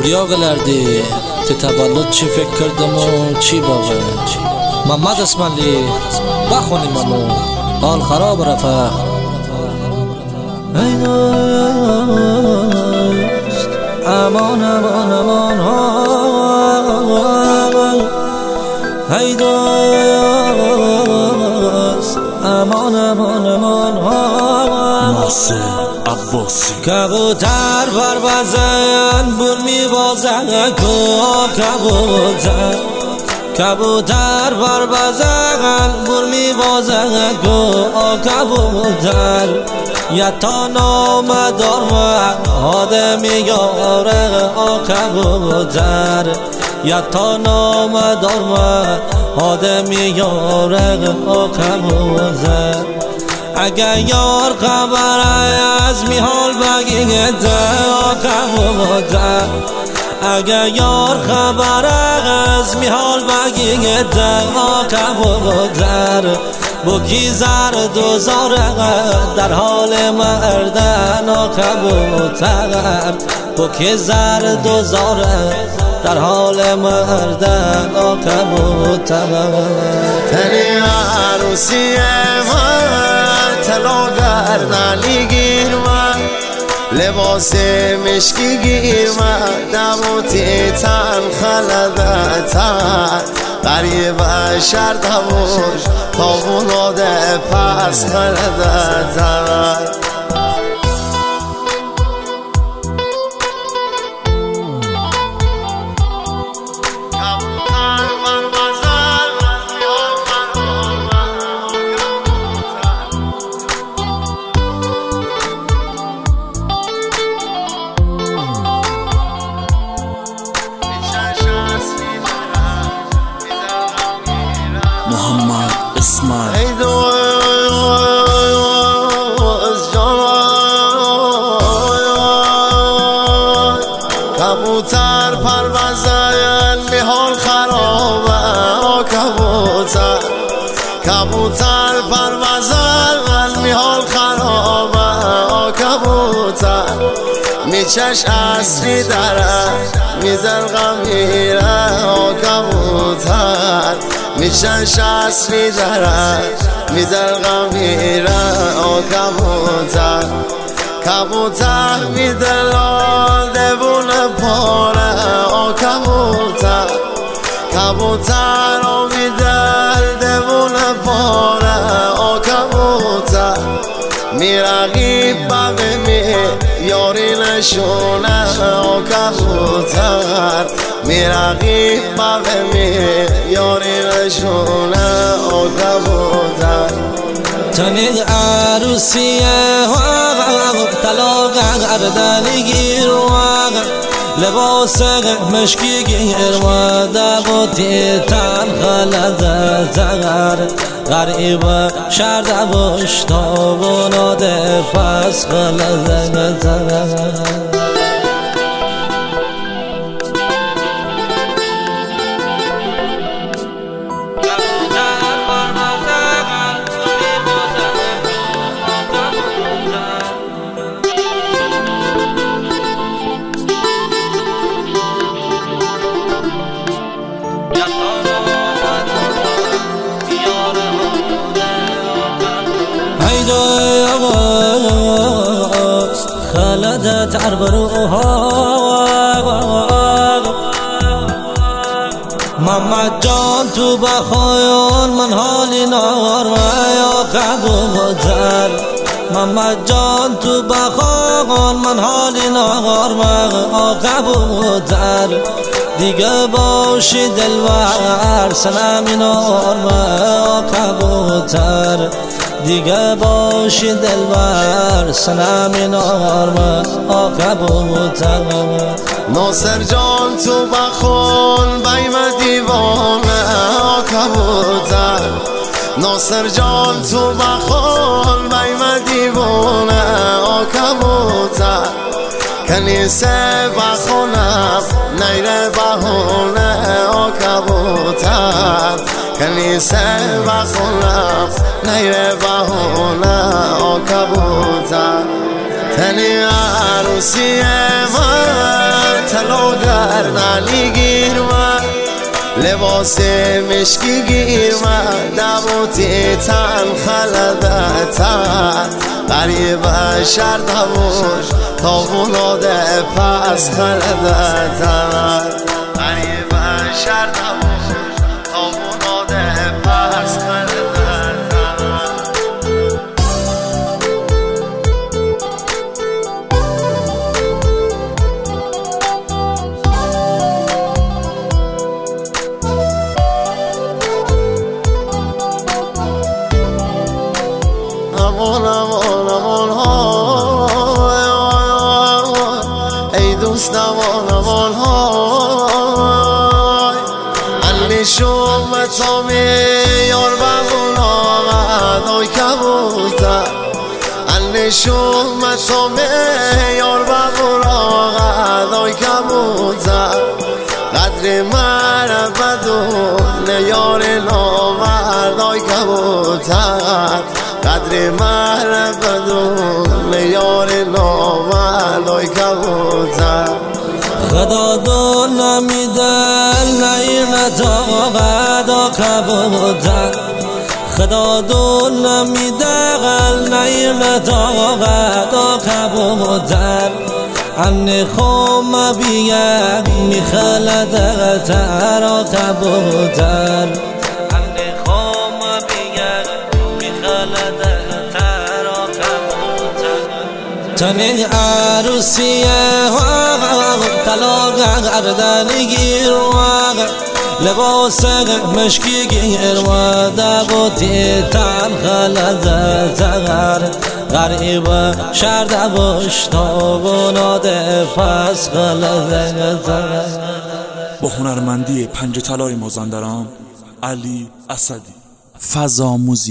گوریاغلردی که تولد چی فکر کردم و چی باقی محمد اسماعیلی بخونیم امو حال خراب رفت امان امان امان ای دوست امان امان امان ناصر عباسی کبوتر پروازن بول میوازن کبوتر کبوتر پروازن بول میوازن کبوتر یتا نام دارم آدمی یاره کبوتر یتا نام دارم آدمی یاره کبوتر اگر یار خبر از میحال بگیده کبوتر اگر یار خبر از میحال بگیده کبوتر بکی زرد و زاره در حال مردن کبوتر بکی زرد و زاره در حال مردن کبوتر تنی عروسی من طلا گردنی گیر من لباس مشکی گیر من دموتی تن خلدتن قریب شر دموش تابوناده پس خلدتن محمد اسماعیل ای دوست جان کبوتر پروازن میحال خرابه کبوتر کبوتر پروازن میحال خرابه کبوتر میچش اصلی داره میزرقم میره کبوتر میچش اصلی داره میزرقم میره کبوتر کبوتر میدلال دبون پاره کبوتر کبوتر میدل دبون پاره کبوتر میرقیب بمی یاری نشونه کبوتر میرقیب بمی یاری نشونه کبوتر تنی عروسی طلا گردنی گیر لباس مشکی گیر و دبوتی تن خلدتر غریب شر دبوش تابوناده پس خلدتر خلدت عربروها محمد جان تو بخایان من حالی نار یا کبوتر محمد جان تو بخایان من حالی نار یا کبوتر دیگه باشی دلور سنمی نار یا کبوتر دیگه باشی دلبر سنمی نارم کبوتر ناصر جان تو بخون بیم دیوانه کبوتر ناصر جان تو بخون بیم دیوانه کبوتر کنیسه بخونم نیره بهونه کبوتر کنیسه بخونم نیره بهونه کبوتر تنی عروسی من طلا نالی گیر من لباس مشکی گیر من دبوتی تن خلدتن غریب شر دبوش تا بلاده پس خلدتن غریب شر دبوش تا بلاده پس خلدتن امان امان امان های ای دوست امان امان های انشوم تامی یار بمون آمد آی کبوتر انشوم تامی یار بمون آمد آی کبوتر قدر من بدون یار نامرد آی کبوتر قدر من بدون یار نامرد آی کبوتر خدا دل نمیده نیر نتاقد آ کبوتر خدا دل نمیده قل نیر نتاقد آ کبوتر انی خوم بیگ میخلده تر آ کبوتر انی خوم بیگ میخلده تر آ کبوتر تنی عروسیه طلا گردن گیر لباس مشکی گیر و دبوتی تن خلده تر غریب شر دبوش تا بناده پس خلده تر. با هنرمندی پنج طلای مازندران علی اسدی. فضا موزیک.